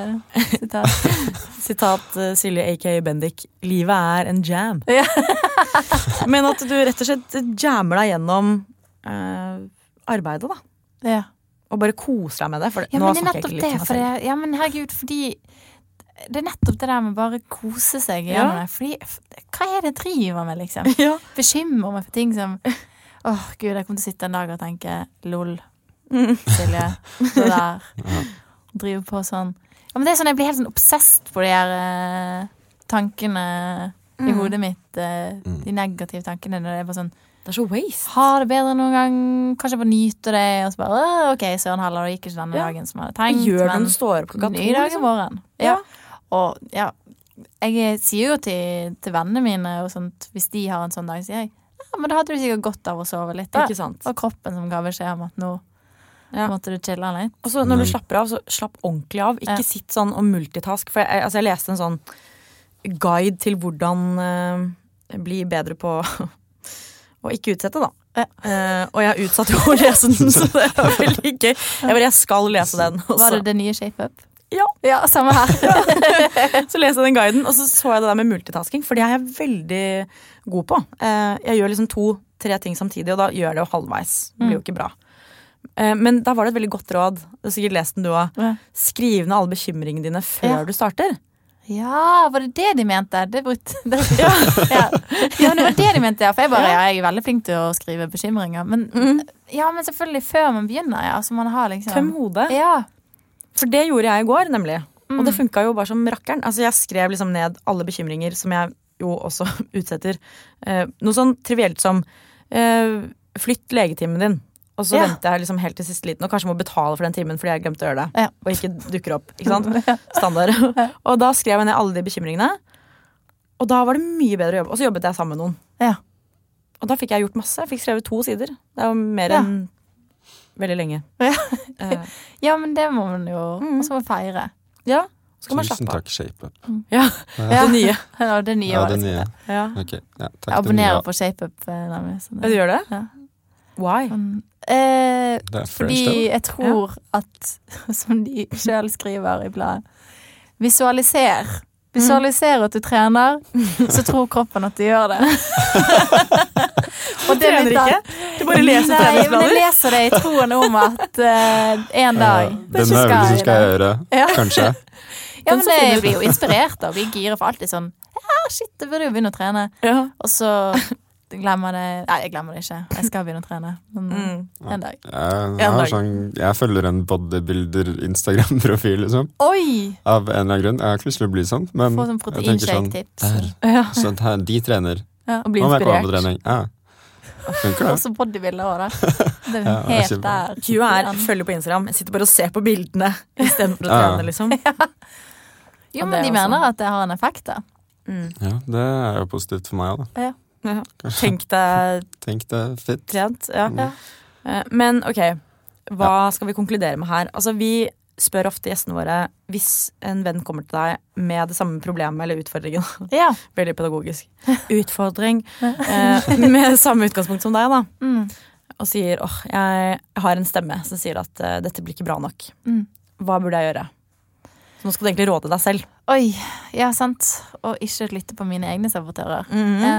S5: Sitat Silje A.K. Bendik. Livet er en jam. Men at du rett og slett jammer deg gjennom arbeidet da.
S6: Ja.
S5: Og bare koser deg med det. For
S6: ja, men det er nettopp det. For det ja, men herregud, fordi det er nettopp det der med bare kose seg gjennom det. Fordi, hva er det jeg driver med, liksom? Ja. Bekymrer meg for ting som Gud, jeg kommer til å sitte en dag og tenke lol, Silje, det der driver på sånn. Ja, men det er sånn, jeg blir helt sånn obsessed på de her tankene i hodet mitt, de negative tankene, når det er bare sånn,
S5: det er så waste.
S6: Ha det bedre noen gang, kanskje bare nyte det, og så bare, ok, Søren heller, det gikk ikke denne dagen som jeg hadde tenkt.
S5: Gjør den står opp klokka 2.
S6: Ny dag i morgen. Ja. Og ja, jeg sier jo til vennene mine, og sånt, hvis de har en sånn dag, sier jeg, men da hadde du sikkert godt av å sove litt. Da.
S5: Ikke sant?
S6: Og kroppen som ga beskjed om at nå måtte du chille litt.
S5: Og så når du slapper av, så slapp ordentlig av. Ikke sitt sånn og multitask. For jeg leste en sånn guide til hvordan bli bedre på og ikke utsette da. Og jeg har utsatt jo å lese den, så det var veldig gøy. Jeg skal lese den.
S6: Var det det nye Shape Up?
S5: Ja,
S6: samme her.
S5: Så leste jeg den guiden, og så jeg det der med multitasking, for det er jeg veldig god på. Jeg gjør liksom 2-3 ting samtidig, og da gjør jeg det jo halvveis. Det blir jo ikke bra. Men da var det et veldig godt råd. Du har sikkert lest den du også. Skriv ned alle bekymringene dine før du starter.
S6: Ja, var det de mente? Det men det var det de mente, for jeg veldig flink til å skrive bekymringer. Men, men selvfølgelig før man begynner, så man har liksom
S5: tøm hodet. Ja. For det gjorde jeg i går, nemlig. Og det funket jo bare som rakkeren. Altså, jeg skrev liksom ned alle bekymringer som jeg jo også utsetter. Noe sånn trivielt som flytt legetimen din. Og så venter jeg liksom helt til siste liten, og kanskje må betale for den timen fordi jeg glemte å gjøre det. Og ikke dukker opp, ikke sant? Standard. Og da skrev jeg ned alle de bekymringene. Og da var det mye bedre å jobbe. Og så jobbet jeg sammen med noen. Og da fikk jeg gjort masse. Jeg fikk skrevet 2 sider. Det er jo mer enn veldig lenge.
S6: Ja, men det må man jo også feire.
S5: Ja, skal man
S4: Tusen
S5: slappe av.
S4: takk, Shape Up.
S5: Det nye.
S6: Det nye var det.
S4: Okay. Takk,
S6: jeg abonnerer på Shape Up.
S5: Du gjør det?
S6: Ja.
S5: Why?
S6: Fordi jeg tror at, som de selv skriver i bladet, visualiser at du trener, så tror kroppen at du gjør det. Og det
S5: trener ikke? Du bare leser treningsplaner?
S6: Nei, men jeg leser det i troen om at en dag
S4: denne øvelsen skal jeg gjøre, kanskje.
S6: Ja, men jeg blir jo inspirert da. Vi girer for alltid sånn, shit, det burde jo begynne å trene. Og så glemmer det. Nei, jeg glemmer det ikke. Jeg skal begynne å trene. En dag.
S4: Jeg følger en bodybuilder-Instagram-profil, liksom.
S6: Oi!
S4: Av en eller annen grunn. Jeg har ikke lyst til å bli sånn, men
S6: få sånn
S4: proteinshake-tips. Sånn her, de trener.
S5: Og bli inspirert.
S4: Funker det?
S6: Også bodybuilder også, da. Det er helt der.
S5: Q følger på Instagram. Jeg sitter bare og ser på bildene i stedet for å trene, liksom.
S6: Jo, men de mener at det har en effekt, da.
S4: Ja, det er jo positivt for meg, da.
S5: Tenk deg
S4: fit.
S5: Trent, men ok, hva skal vi konkludere med her? Altså, vi spør ofte gjestene våre hvis en venn kommer til deg med det samme problemet eller utfordringen. Veldig pedagogisk. Utfordring. Med samme utgangspunkt som deg, da. Og sier, jeg har en stemme som sier at dette blir ikke bra nok. Hva burde jeg gjøre? Så nå skal du egentlig råde deg selv.
S6: Oi, ja, sant. Og ikke lytte på mine egne sabotører.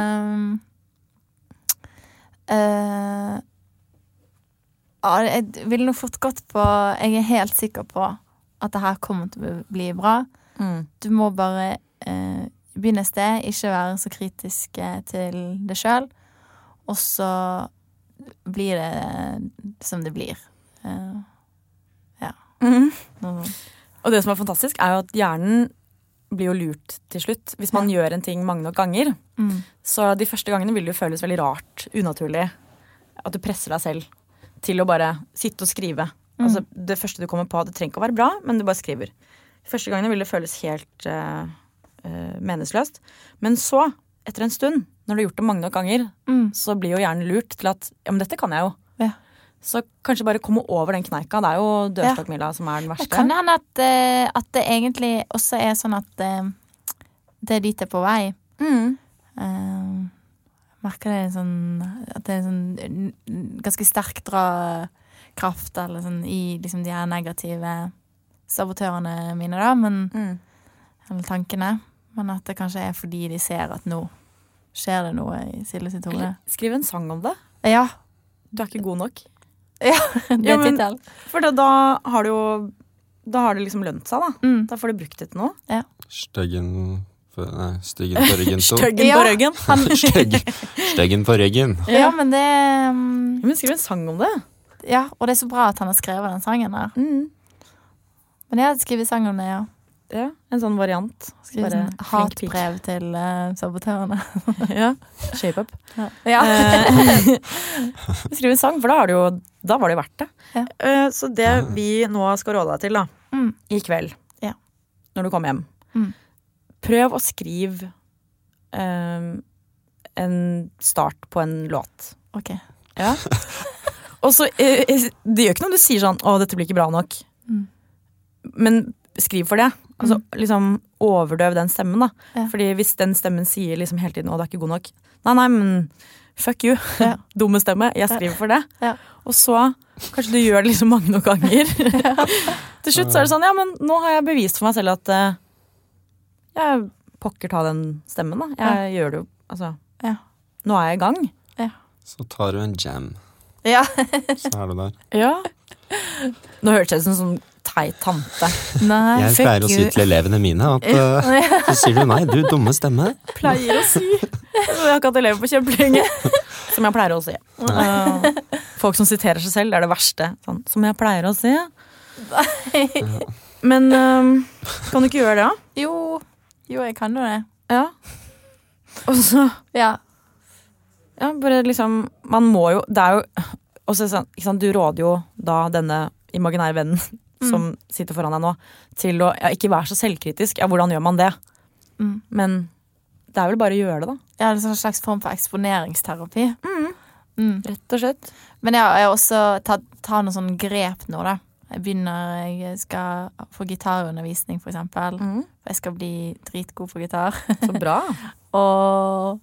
S6: Jeg vil nok fort gått på. Jeg er helt sikker på at det her kommer til å bli bra. Du må bare begynne et sted, ikke være så kritisk til det selv. Og så blir det som det blir.
S5: Og det som er fantastisk er jo at hjernen blir jo lurt til slutt. Hvis man gjør en ting mange nok ganger, så de første gangene vil det jo føles veldig rart, unaturlig, at du presser deg selv til å bare sitte og skrive. Altså, det første du kommer på, det trenger ikke å være bra, men du bare skriver. De første gangene vil det føles helt meningsløst. Men så, etter en stund, når du har gjort det mange nok ganger, så blir jo hjernen lurt til at, ja, men dette kan jeg jo. Så kanskje bare komme over den kneika. Det er jo dørstokkmila som er den verste.
S6: Kan det hende at det egentlig også er sånn at det er dit det er på vei. Merker det at det er en sånn ganske sterk drakraft eller sånn, i liksom de her negative sabotørene mine da, eller tankene. Men at det kanskje er fordi de ser at nå skjer det noe i Silje sitt hode.
S5: Skriv en sang om det.
S6: Ja.
S5: Du er ikke god nok.
S6: Ja, det er tittel.
S5: For da har det liksom lønt seg, da. Da får du brukt det til noe.
S6: Ja.
S4: Styggen på ryggen.
S5: Styggen på ryggen.
S4: Styggen på ryggen.
S6: Ja, men det
S5: Men skriv en sang om det.
S6: Ja, og det er så bra at han har skrevet den sangen der. Men jeg hadde skrevet sang om det, ja.
S5: Ja, en sånn variant.
S6: Skriv sånn hatbrev til sabotørene.
S5: Ja, shape up.
S6: Ja.
S5: Skriv en sang, for da var det jo verdt det.
S6: Ja.
S5: Så det vi nå skal råde deg til da, i kveld, når du kommer hjem, prøv å skrive en start på en låt.
S6: Ok.
S5: Ja. Og så, det gjør ikke noe du sier sånn, dette blir ikke bra nok. Men skriv for det. Altså, liksom overdøv den stemmen da. Fordi hvis den stemmen sier liksom hele tiden, det er ikke god nok. Nei, men fuck you, dumme stemme, jeg skriver for det. Og så, kanskje du gjør det liksom mange nok ganger. Til slutt så er det sånn, ja, men nå har jeg bevist for meg selv at jeg pokker ta den stemmen da. Jeg gjør det jo, altså, nå er jeg i gang.
S4: Så tar du en jam.
S6: Ja.
S4: Så er du der.
S5: Ja. Nå hørtes jeg ut som en sånn teit tante.
S6: Nei,
S4: Jeg pleier å si til elevene mine at så sier du nei, du dumme stemme.
S5: Pleier å si. Jeg har ikke hatt elever på kjempelenge. Som jeg pleier å si. Folk som siterer seg selv, det er det verste. Sånn, som jeg pleier å si. Men kan du ikke gjøre det da?
S6: Jo, jeg kan jo det.
S5: Ja. Og så Ja, bare liksom man må jo, det er jo også sånn, ikke sant, du råder jo da denne imaginære vennen som sitter foran deg nå til å ikke være så selvkritisk. Ja, hvordan gjør man det? Men det er vel bare å gjøre det da.
S6: Ja, det er en slags form for eksponeringsterapi.
S5: Rett og slett.
S6: Men jeg har også ta noen sånn grep nå da. Jeg skal få gitarundervisning for eksempel. Jeg skal bli dritgod på gitar.
S5: Så bra.
S6: Og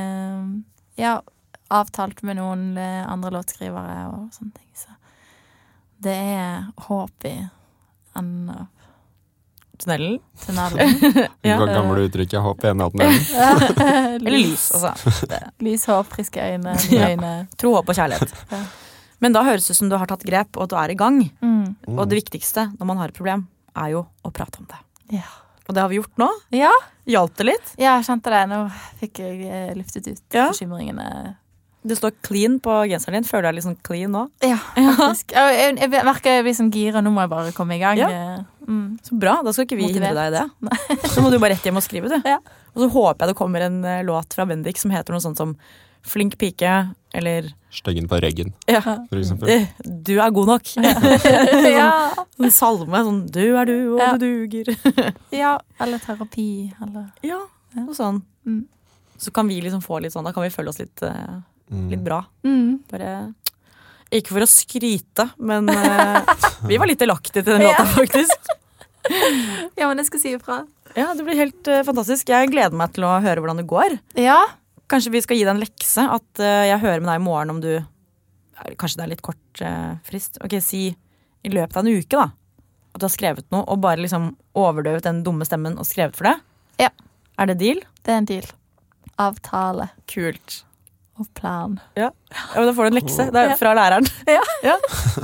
S6: avtalt med noen andre låtskrivere og sånne ting. Så det er håp i enden av
S5: tunnelen.
S4: Gamle uttrykket, håp i enden av tunnelen.
S5: Eller lys, altså.
S6: Lys, håp, friske øyne.
S5: Tro, håp og kjærlighet. Men da høres det som du har tatt grep, og at du er i gang. Og det viktigste når man har et problem, er jo å prate om det.
S6: Ja.
S5: Og det har vi gjort nå.
S6: Ja.
S5: Hjalp det litt?
S6: Ja, jeg kjente det. Nå fikk jeg luftet ut bekymringene.
S5: Det står clean på genseren din. Føler du deg litt sånn clean nå?
S6: Ja, faktisk. Jeg merker jeg blir sånn gira. Nå må jeg bare komme i gang.
S5: Ja. Så bra, da skal ikke vi hindre deg i det. Så må du bare rett hjem og skrive, du. Ja. Og så håper jeg det kommer en låt fra Bendik som heter noe sånt som Flink pike, eller
S4: Støggen på reggen, for eksempel.
S5: Du er god nok. En salme, sånn du er du, og du duger.
S6: Eller terapi, eller
S5: noe sånn. Så kan vi liksom få litt sånn, da kan vi føle oss litt bra. Bare ikke for å skryte, men vi var litt delaktige til den låta faktisk.
S6: Ja, men jeg skal si ifra.
S5: Ja, det blir helt fantastisk. Jeg gleder meg til å høre hvordan det går.
S6: Ja.
S5: Kanskje vi skal gi deg en lekse, at jeg hører med deg i morgen om du, kanskje det er litt kort frist, ok, si i løpet av en uke da, at du har skrevet noe, og bare liksom overdøvet den dumme stemmen og skrevet for det.
S6: Ja.
S5: Er det deal?
S6: Det er en deal. Avtale.
S5: Kult.
S6: Og plan.
S5: Ja, men da får du en lekse. Det er fra læreren. Ja.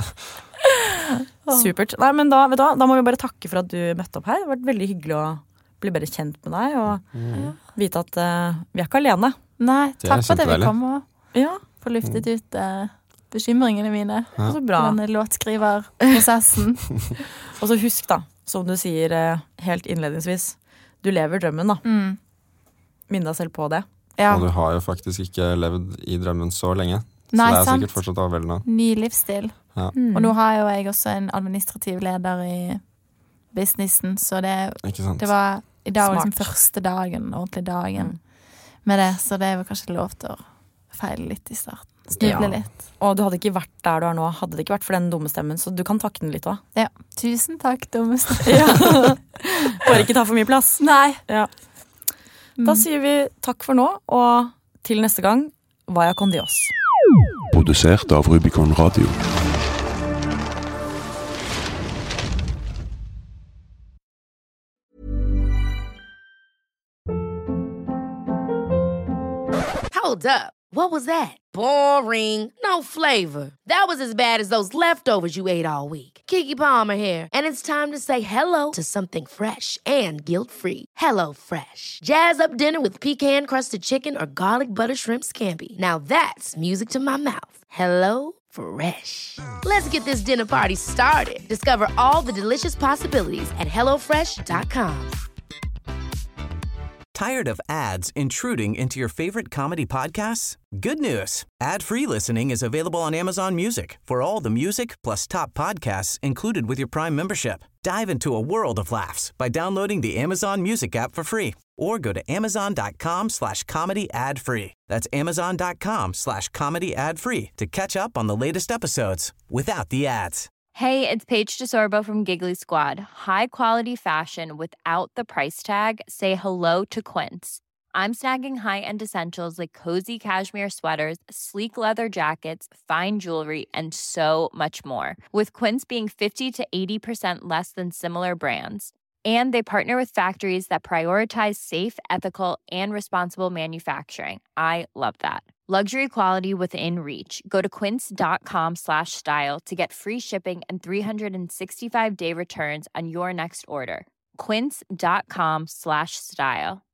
S5: Supert. Nei, men da, vet du hva, da må vi bare takke for at du møtte opp her. Det har vært veldig hyggelig å bli bedre kjent med deg, og vite at vi er ikke alene.
S6: Nei, takk for at jeg vil komme og få luftet ut bekymringene mine.
S5: Så bra.
S6: Denne låtskriverprosessen.
S5: Og så husk da, som du sier helt innledningsvis, du lever drømmen da. Minn deg selv på det.
S4: Ja. Og du har jo faktisk ikke levd i drømmen så lenge. Så
S6: nei,
S4: det er
S6: sant.
S4: Sikkert fortsatt overveldende.
S6: Ny livsstil. Ja. Og nå har jo jeg også en administrativ leder i businessen, så det var i dag var liksom første dagen, ordentlig dagen med det, så det var kanskje lov til å feile litt i starten. Snuble litt.
S5: Og du hadde ikke vært der du er nå, hadde det ikke vært for den dumme stemmen, så du kan takke den litt også.
S6: Ja, tusen takk, dumme stemme.
S5: Bare ikke ta for mye plass.
S6: Nei.
S5: Ja. Da sier vi takk for nå, og til neste gang, Vaya con Dios.
S8: Produsert av Rubicon Radio.
S2: Hold up. What was that? Boring. No flavor. That was as bad as those leftovers you ate all week. Keke Palmer here, and it's time to say hello to something fresh and guilt-free. Hello Fresh. Jazz up dinner with pecan-crusted chicken or garlic butter shrimp scampi. Now that's music to my mouth. Hello Fresh. Let's get this dinner party started. Discover all the delicious possibilities at HelloFresh.com.
S9: Tired of ads intruding into your favorite comedy podcasts? Good news. Ad-free listening is available on Amazon Music for all the music plus top podcasts included with your Prime membership. Dive into a world of laughs by downloading the Amazon Music app for free or go to amazon.com/comedy ad-free. That's amazon.com/comedy ad-free to catch up on the latest episodes without the ads.
S1: Hey, it's Paige DeSorbo from Giggly Squad. High quality fashion without the price tag. Say hello to Quince. I'm snagging high-end essentials like cozy cashmere sweaters, sleek leather jackets, fine jewelry, and so much more. With Quince being 50 to 80% less than similar brands. And they partner with factories that prioritize safe, ethical, and responsible manufacturing. I love that. Luxury quality within reach. Go to quince.com/style to get free shipping and 365-day returns on your next order. Quince.com/style.